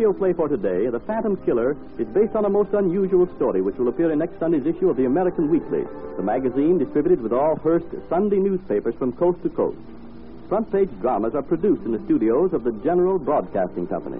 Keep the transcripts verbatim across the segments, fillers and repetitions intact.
radio play for today, The Phantom Killer, is based on a most unusual story which will appear in next Sunday's issue of the American Weekly, the magazine distributed with all Hearst Sunday newspapers from coast to coast. Front page dramas are produced in the studios of the General Broadcasting Company.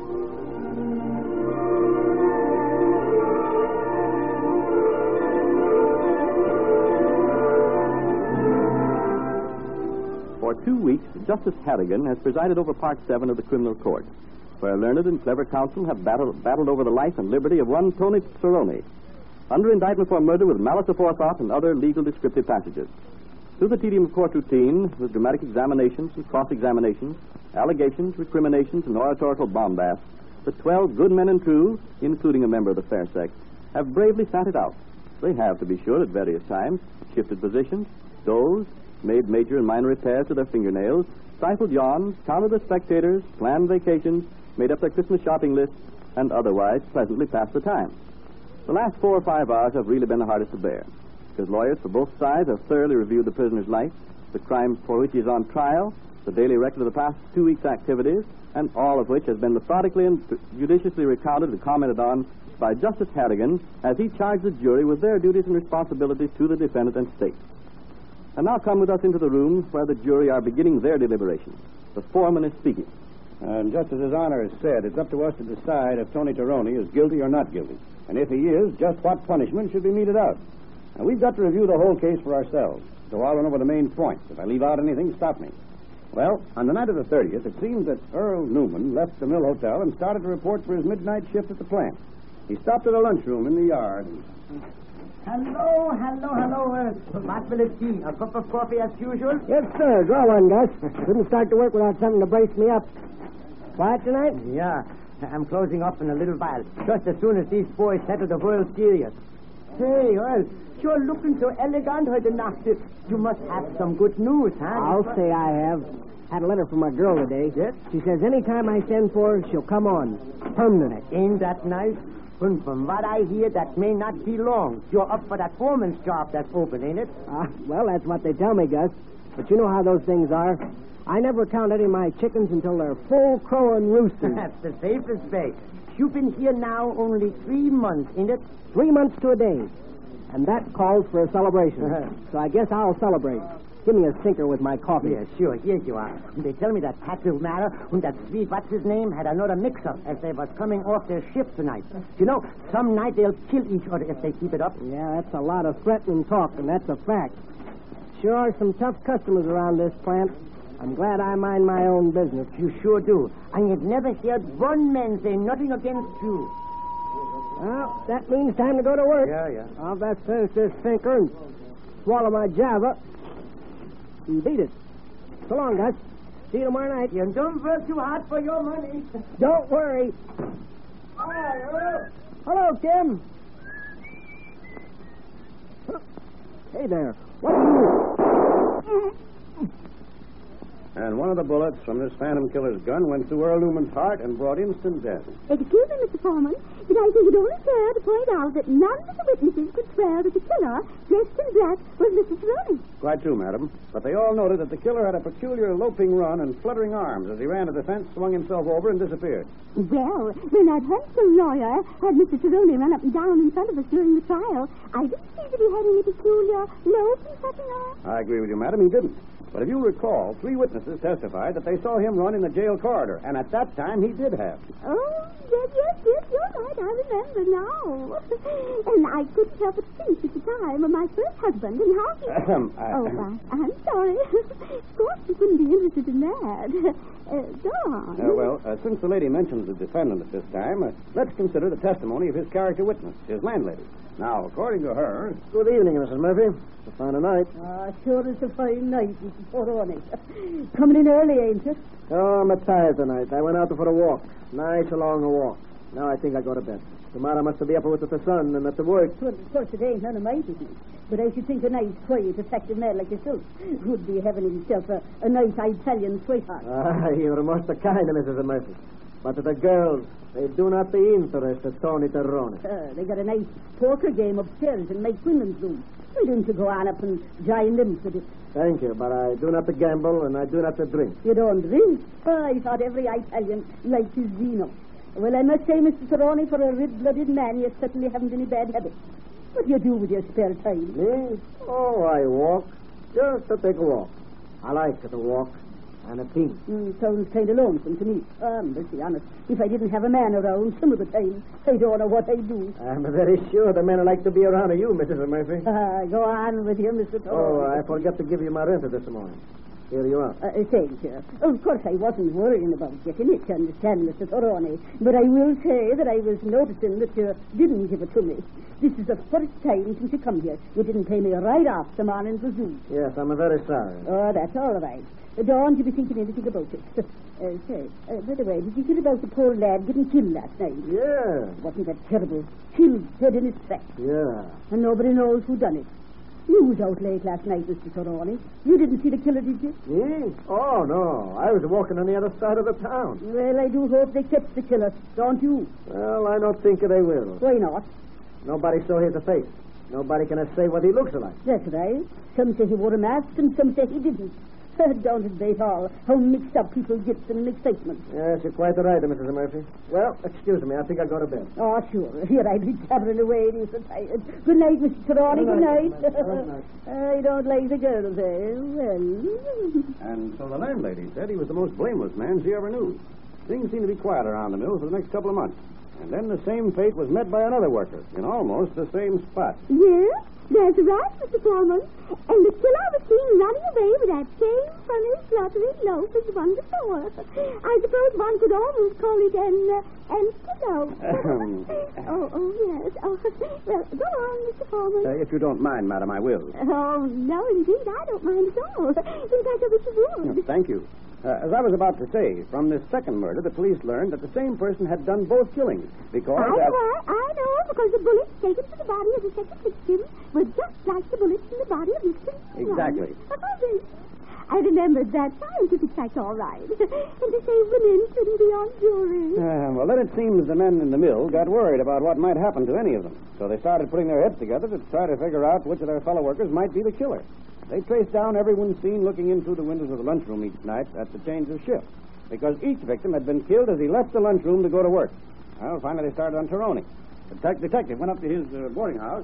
For two weeks, Justice Harrigan has presided over Part seven of the Criminal Court, where learned and clever counsel have battled, battled over the life and liberty of one Tony Cerrone, under indictment for murder with malice aforethought and other legal descriptive passages. Through the tedium of court routine, with dramatic examinations and cross-examinations, allegations, recriminations, and oratorical bombast, the twelve good men and true, including a member of the fair sex, have bravely sat it out. They have, to be sure, at various times, shifted positions, dozed, made major and minor repairs to their fingernails, stifled yawns, counted the spectators, planned vacations, made up their Christmas shopping lists, and otherwise pleasantly passed the time. The last four or five hours have really been the hardest to bear, because lawyers for both sides have thoroughly reviewed the prisoner's life, the crime for which he is on trial, the daily record of the past two weeks' activities, and all of which has been methodically and judiciously recounted and commented on by Justice Harrigan as he charged the jury with their duties and responsibilities to the defendant and state. And now come with us into the room where the jury are beginning their deliberations. The foreman is speaking. And just as His Honor has said, it's up to us to decide if Tony Cerrone is guilty or not guilty. And if he is, just what punishment should be meted out. And we've got to review the whole case for ourselves. So I'll run over the main points. If I leave out anything, stop me. Well, on the night of the thirtieth, it seems that Earl Newman left the Mill Hotel and started to report for his midnight shift at the plant. He stopped at a lunchroom in the yard and... Hello, hello, hello. Uh, what will it be? A cup of coffee as usual? Yes, sir. Draw one, Gus. Couldn't start to work without something to brace me up. Quiet tonight? Yeah. I'm closing up in a little while. Just as soon as these boys settle the World Series. Hey, well, you're looking so elegant heute Nacht. You must have some good news, huh? I'll say I have. Had a letter from my girl today. Yes? She says anytime I send for her, she'll come on. Permanent. Ain't that nice? And from what I hear, that may not be long. You're up for that foreman's job that's open, ain't it? Uh, well, that's what they tell me, Gus. But you know how those things are. I never count any of my chickens until they're full crowing roosters. That's the safest way. You've been here now only three months, ain't it? Three months to a day. And that calls for a celebration. Uh-huh. So I guess I'll celebrate. Give me a sinker with my coffee. Yeah, sure. Here you are. They tell me that Patrick Mara and that sweet what's-his-name had another mix-up as they was coming off their shift tonight. You know, some night they'll kill each other if they keep it up. Yeah, that's a lot of threatening talk, and that's a fact. Sure are some tough customers around this plant. I'm glad I mind my own business. You sure do. I have never heard one man say nothing against you. Well, that means time to go to work. Yeah, yeah. I'll best finish this sinker and swallow my Java and beat it. So long, Gus. See you tomorrow night. And don't work too hard for your money. Don't worry. Hi, hello. Hello, Kim. Hey there. What are you... And one of the bullets from this Phantom Killer's gun went through Earl Newman's heart and brought instant death. Excuse me, Mister Foreman, but I think it only fair to point out that none of the witnesses could swear that the killer, dressed in black, was Mister Cerrone. Quite true, madam. But they all noted that the killer had a peculiar loping run and fluttering arms as he ran to the fence, swung himself over, and disappeared. Well, when that handsome lawyer had Mister Cerrone run up and down in front of us during the trial, I didn't see that he had any peculiar loping fluttering arms. I agree with you, madam. He didn't. But if you recall, three witnesses testified that they saw him run in the jail corridor, and at that time he did have. Oh, yes, yes, yes, you're right. I remember now. And I couldn't help but think at the time of my first husband and how he... Ahem, I, oh, I, I'm sorry. Of course, you couldn't be interested in that. Uh, go on. Uh, well, uh, since the lady mentions the defendant at this time, uh, let's consider the testimony of his character witness, his landlady. Now, according to her... Good evening, Missus Murphy. It's a fine night. Ah, sure is a fine night, Missus Poroni. Coming in early, ain't you? Oh, I'm tired tonight. I went out for a walk. Nice, long walk. Now I think I'll go to bed. Tomorrow I must be up with the sun and at the work. Well, of course, it ain't none of my business. But I should think a nice, quiet, effective man like yourself would be having himself a, a nice Italian sweetheart. Ah, you're most kind, Missus Murphy. But the girls, they do not be interested, Tony Cerrone. Uh, they got a nice poker game upstairs in my women's room. Why don't you go on up and join them for this? Thank you, but I do not gamble and I do not drink. You don't drink? Oh, I thought every Italian liked his vino. Well, I must say, Mister Trelawney, for a red-blooded man, you certainly haven't any bad habits. What do you do with your spare time? Me? Oh, I walk. Just to take a walk. I like to walk. And a think. Mm, sounds kind of lonesome to me. Um, let's be honest. If I didn't have a man around some of the time, I don't know what I'd do. I'm very sure the men like to be around you, Missus Murphy. Uh, go on with you, Mister Trelawney. Oh, I forgot to give you my rent this morning. Here you are. Uh, thank you. Of course, I wasn't worrying about getting it, you understand, Mister Trelawney. But I will say that I was noticing that you didn't give it to me. This is the first time since you come here. You didn't pay me right off the morning for zoo. Yes, I'm very sorry. Oh, that's all right. Uh, don't you be thinking anything about it. Uh, say, uh, by the way, did you hear about the poor lad getting killed last night? Yeah. Wasn't that terrible? Killed, dead in his tracks. Yeah. And nobody knows who done it. You was out late last night, Mister Trelawney. You didn't see the killer, did you? Me? Oh, no. I was walking on the other side of the town. Well, I do hope they catch the killer, don't you? Well, I don't think they will. Why not? Nobody saw his face. Nobody can say what he looks like. That's right. Some say he wore a mask, and some say he didn't. Don't it beat all how mixed up people get in excitement? Yes, you're quite right, Missus Murphy. Well, excuse me. I think I'll go to bed. Oh, sure. Here I'd be jabbering away. He's so tired. Good night, Mister Trelawney. Good night. Good night. Good night. I don't like the girls, eh? Well. And so the landlady said he was the most blameless man she ever knew. Things seemed to be quiet around the mill for the next couple of months. And then the same fate was met by another worker in almost the same spot. Yes, that's right, Mister Foreman. And the killer was seen running away with that same funny, fluttery loaf as one before. I suppose one could almost call it an uh, antelope. oh, oh, yes. Oh, well, go on, Mister Foreman. Uh, if you don't mind, madam, I will. Oh, no, indeed, I don't mind at all. In fact, I wish you would. Oh, thank you. Uh, as I was about to say, from this second murder, the police learned that the same person had done both killings. Because... I know, after... I know, because the bullets taken from the body of the second victim were just like the bullets from the body of Mister Exactly. I remembered that scientific fact all right. And to say women shouldn't be on jury. Uh, well, then it seems the men in the mill got worried about what might happen to any of them. So they started putting their heads together to try to figure out which of their fellow workers might be the killer. They traced down everyone seen looking in through the windows of the lunchroom each night at the change of shift, because each victim had been killed as he left the lunchroom to go to work. Well, finally they started on Trelawney. The tech detective went up to his uh, boarding house.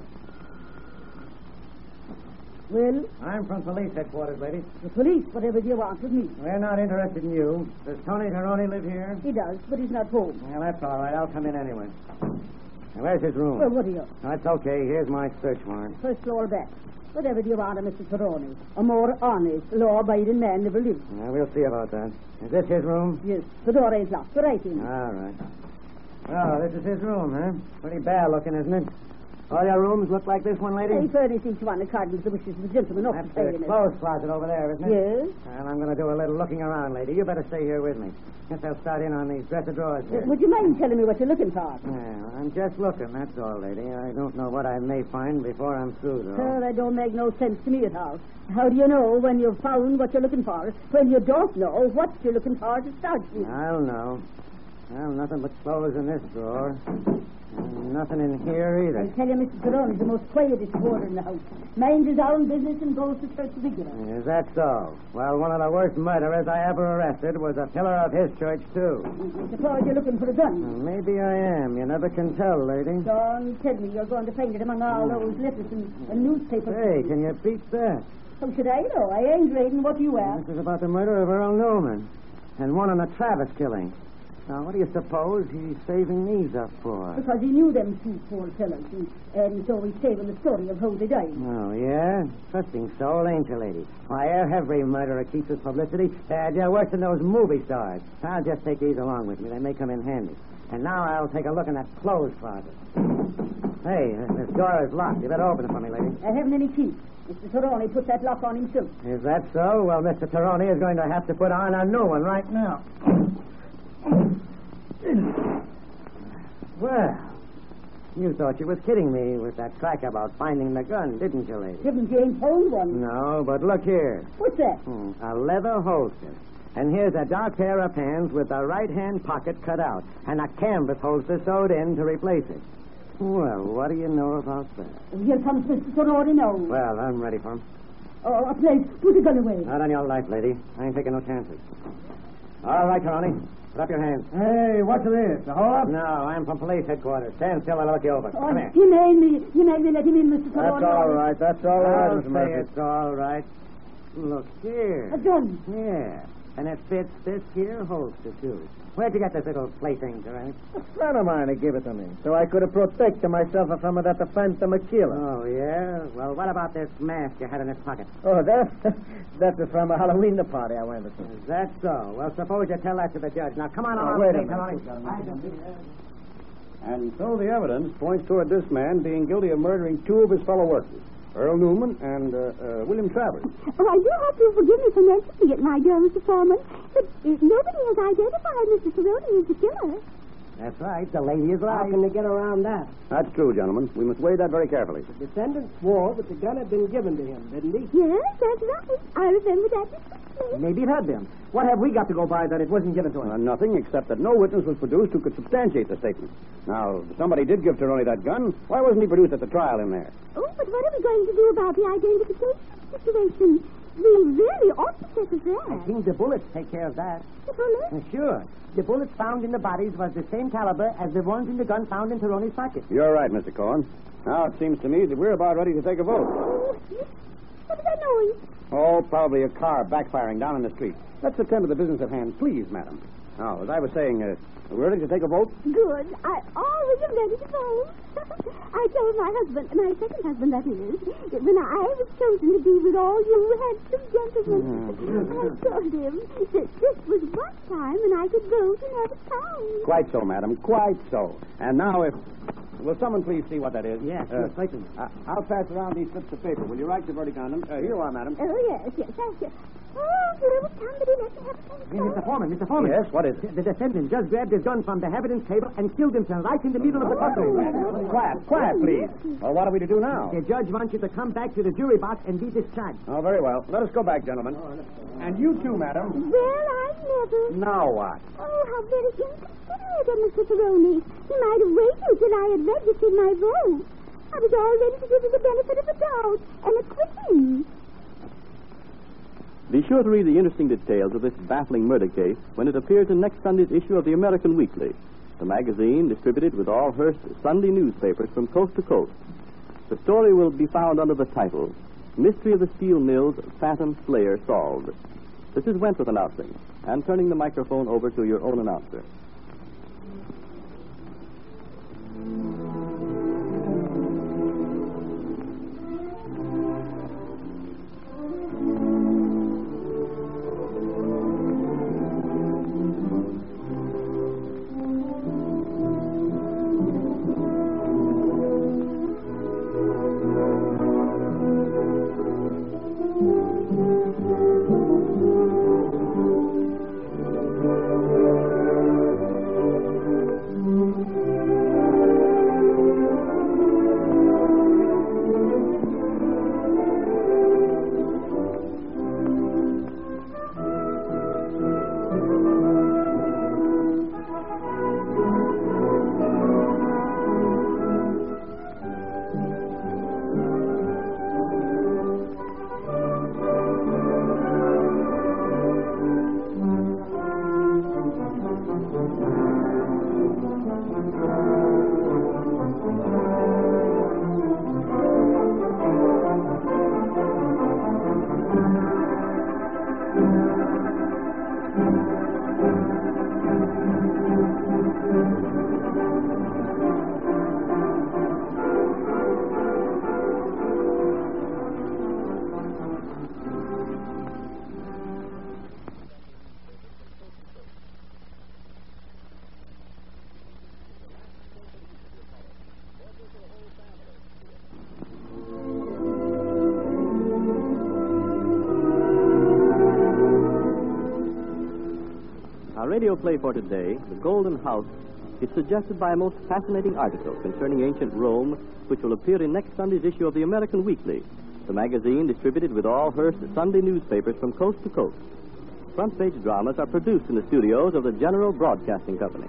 Well, I'm from police headquarters, lady. the police, whatever you want with me. We're not interested in you. Does Tony Trelawney live here? He does, but he's not home. Well, that's all right. I'll come in anyway. Now, where's his room? Well, what are you? That's okay. Here's my search warrant. First floor back. Whatever do you want of Mister Trelawney? A more honest, law-abiding man never lived. Well, we'll see about that. Is this his room? Yes, the door is locked. Go right in. All right. Oh, this is his room, huh? Pretty bad looking, isn't it? All your rooms look like this one, lady? I furnish each one according to the wishes of the gentleman That's occupied the in it. clothes closet over there, isn't it? Yes. Well, I'm going to do a little looking around, lady. You better stay here with me. Guess I'll start in on these dresser drawers here. Would you mind telling me what you're looking for? Well, I'm just looking, that's all, lady. I don't know what I may find before I'm through, though. Well, that don't make no sense to me at all. How do you know when you've found what you're looking for, when you don't know what you're looking for to start with? I'll know. Well, nothing but clothes in this drawer. And nothing in here either. I tell you, Mister Trelawney's the most quietest boarder in the house. Minds his own business and goes to church regular. Is that so? Well, one of the worst murderers I ever arrested was a pillar of his church, too. I suppose you're looking for a gun. Well, maybe I am. You never can tell, lady. Don't tell me you're going to find it among all those letters and, and newspapers. Hey, can you beat that? How should I know? I ain't reading what you ask. This is about the murder of Earl Newman. And one on the Travis killing. Now, what do you suppose he's saving these up for? Because he knew them two poor fellows, and, and so he's saving the story of how they died. Oh, yeah? Trusting soul, ain't you, lady? Why, every murderer keeps his publicity. Uh, you're worse than those movie stars. I'll just take these along with me. They may come in handy. And now I'll take a look in that clothes closet. Hey, this door is locked. You better open it for me, lady. I haven't any key. Mister Trelawney put that lock on himself. Is that so? Well, Mister Trelawney is going to have to put on a new one right now. Well, you thought you was kidding me with that crack about finding the gun, didn't you, lady? Didn't you ain't found one? No, but look here. What's that? Hmm, a leather holster. And here's a dark pair of pants with the right-hand pocket cut out and a canvas holster sewed in to replace it. Well, what do you know about that? Here comes Mister Trelawney now. Well, I'm ready for him. Oh, please, put the gun away. Not on your life, lady. I ain't taking no chances. All right, Trelawney. Put up your hands. Hey, what's this? A hold-up? No, I'm from police headquarters. Stand still and I'll look you over. Oh, Come here. he made me. He made me let him in, Mister That's Toroni. all right. That's all right, I'll Mister say Murphy. it's all right. Look here. A gun. Yeah. And it fits this here holster, too. Where'd you get this little plaything, Durant? A friend of mine had give it to me, so I could have protected myself from that phantom killer. Oh, yeah? Well, what about this mask you had in his pocket? Oh, that? That's from a Halloween party I went to. Is that so? Well, suppose you tell that to the judge. Now, come on Oh, along. wait a Steve, minute. Tony. And so the evidence points toward this man being guilty of murdering two of his fellow workers, Earl Newman and uh, uh, William Travers. Oh, I do hope you'll forgive me for mentioning it, my dear Mister Foreman, but uh, nobody has identified Mister Cerrone as the killer. That's right. The lady is How right. can they get around that? That's true, gentlemen. We must weigh that very carefully. The defendant swore that the gun had been given to him, didn't he? Yes, that's right. I remember that distinctly. Maybe it had been. What have we got to go by that it wasn't given to him? Uh, nothing except that no witness was produced who could substantiate the statement. Now, if somebody did give Cerrone that gun, why wasn't he produced at the trial in there? Oh, but what are we going to do about the identification situation? We really ought to check that. I think the bullets take care of that. The bullet? Uh, Sure. The bullets found in the bodies was the same caliber as the ones in the gun found in Cerrone's pocket. You're right, Mister Cohen. Now it seems to me that we're about ready to take a vote. Oh, what is that noise? Oh, probably a car backfiring down in the street. Let's attend to the business at hand, please, madam. Now, as I was saying, uh, we're ready to take a vote? Good. I always am ready to vote. I told my husband, my second husband, that is, that when I was chosen to be with all you handsome gentlemen, I told him that this was one time when I could vote and have a count. Quite so, madam. Quite so. And now, if... Will someone please see what that is? Yes, Uh, yes, certainly. uh, I'll pass around these slips of paper. Will you write the verdict on them? Uh, here you are, madam. Oh, yes, yes, thank you. Oh, will somebody let me have a count? Hey, Mister Foreman, Mister Foreman. Yes, what is it? The defendant just grabbed his gun from the evidence table and killed himself right in the middle of the courtroom. Quiet, quiet, please. Well, what are we to do now? The judge wants you to come back to the jury box and be discharged. Oh, very well. Let us go back, gentlemen. And you too, madam. Well, I never. Now what? Oh, how very inconsiderate of Mister Cerrone. He might have waited till I had registered my vote. I was all ready to give him the benefit of the doubt and acquit him. Be sure to read the interesting details of this baffling murder case when it appears in next Sunday's issue of the American Weekly, the magazine distributed with all Hearst Sunday newspapers from coast to coast. The story will be found under the title, Mystery of the Steel Mills Phantom Slayer Solved. This is Wentworth announcing, and turning the microphone over to your own announcer. Our radio play for today, The Golden House, is suggested by a most fascinating article concerning ancient Rome, which will appear in next Sunday's issue of the American Weekly, the magazine distributed with all Hearst Sunday newspapers from coast to coast. Front page dramas are produced in the studios of the General Broadcasting Company.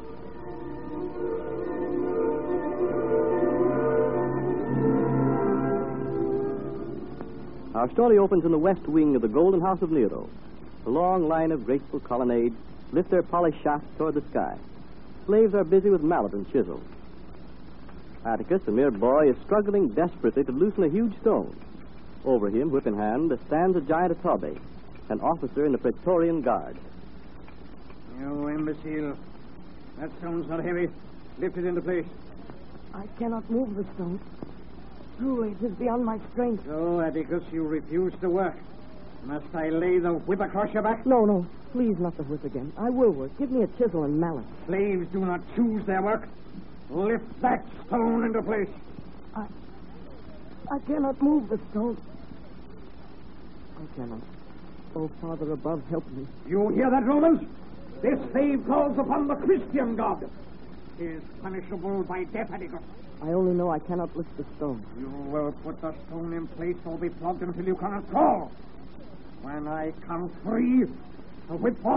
Our story opens in the west wing of the Golden House of Nero. A long line of graceful colonnades lift their polished shafts toward the sky. Slaves are busy with mallet and chisel. Atticus, a mere boy, is struggling desperately to loosen a huge stone. Over him, whip in hand, stands a giant Atabe, an officer in the Praetorian Guard. You imbecile. That stone's not heavy. Lift it into place. I cannot move the stone. Truly, it is beyond my strength. So, Atticus, you refuse to work. Must I lay the whip across your back? No, no. Please, not the whip again. I will work. Give me a chisel and mallet. Slaves do not choose their work. Lift that stone into place. I... I cannot move the stone. I cannot. Oh, Father above, help me. You hear that, Romans? This slave calls upon the Christian God. He is punishable by death, Atticus. I only know I cannot lift the stone. You will put the stone in place or be flogged until you cannot crawl. When I count three, the whip falls.